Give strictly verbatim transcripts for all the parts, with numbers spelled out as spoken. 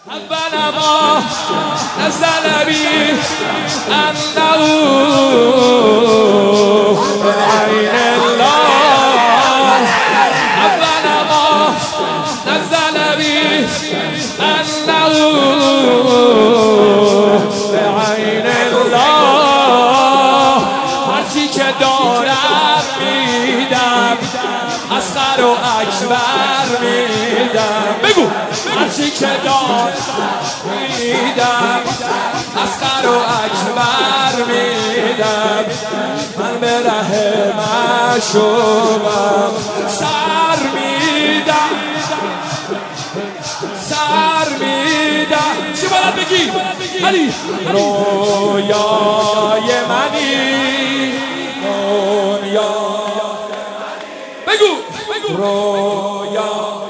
أول ما نزل بي أنه من عين الله. أول ما نزل بي أنه من عين الله. هرچی که دارم میدم، اصغر و اکبر میدم. بگو هرچی که دارم میدم، اصغر و اکبر میدم. من به ره معشوقم سر میدم، سر میدم. چی باید بگی؟ علی رویای منی، دنیا بگو رویا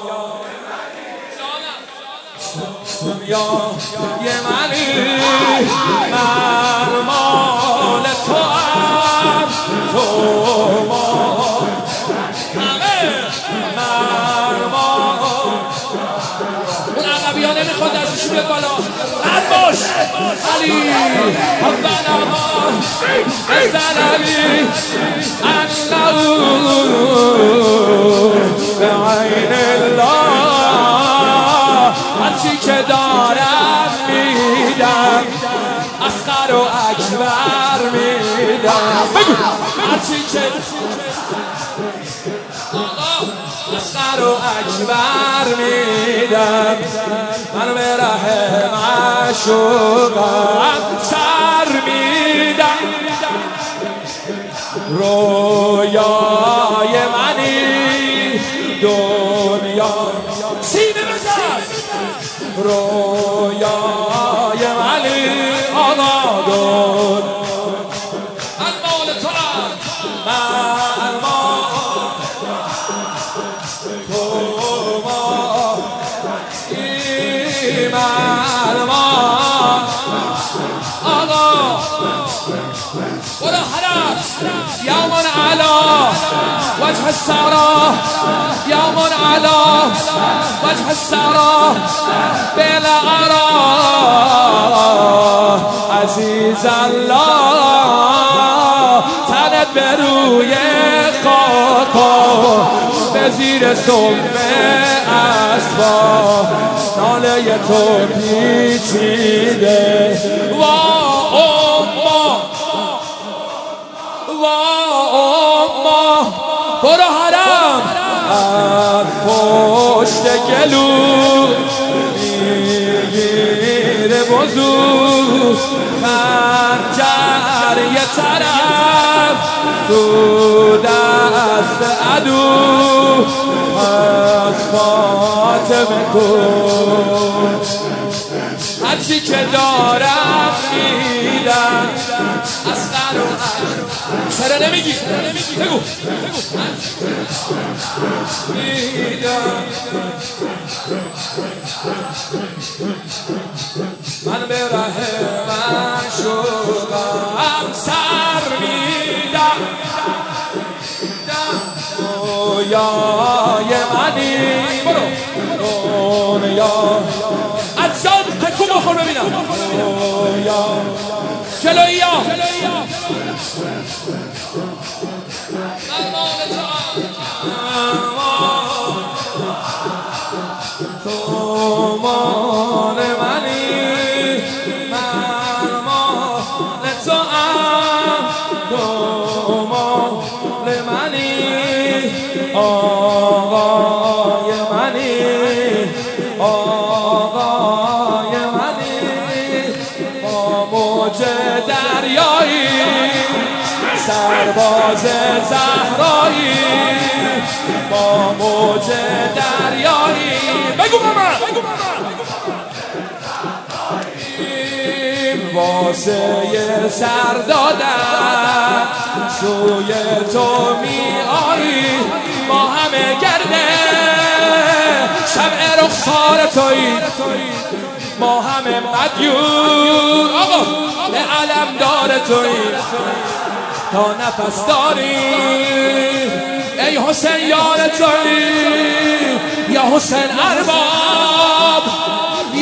دنیای منی، من مال تو هم، تو مال همه، من مال. اون عقبی ها نمیخواد دستشو بیاد بالا، رد باش علی. اول ما نزل بی انه به عین الله. هرچی که دارم میدم، اصغر و اکبر میدم. بگو هرچی که اصغر و اکبر میدم. من به ره معشوقم سر میدم. رویای منی، دنیا سینه بزن. رویای منی آقا، دون من مال تو هم، من مال تو ما، من مال آقا. برو حرم یوم علا وجه السرا، يوم على وجه السرا بلا أرى عزیز الله. تنت به روی خاکا، به زیر سم اسبا ناله تو پیچیده. وا اما وا اما برو حرم از پشت گلو میگیره بزرگ خنجر یه طرف تو دست عدو. از فاطمه کن هرچی که دارم میدم، اصغر و اکبر. چرا نمیگی؟ بگو میدم. من به ره معشوقم سر میدم. رویای منی، دنیا اجزان تکو بخور ببینم. رویا جلویی ها تو مال منی، من مال تو هم، تو مال منی آقای منی، آقای منی. با موج دریایی سرباز زهرایی، با موج دریایی. بگو ماما واسه سر دادن سوی تو می آیی. ما همه گرده شمع رخسار تویی، ما همه مدیون آقا به علم دار تویی. تا نفس داری ای حسین یار تویی، یا حسین ارباب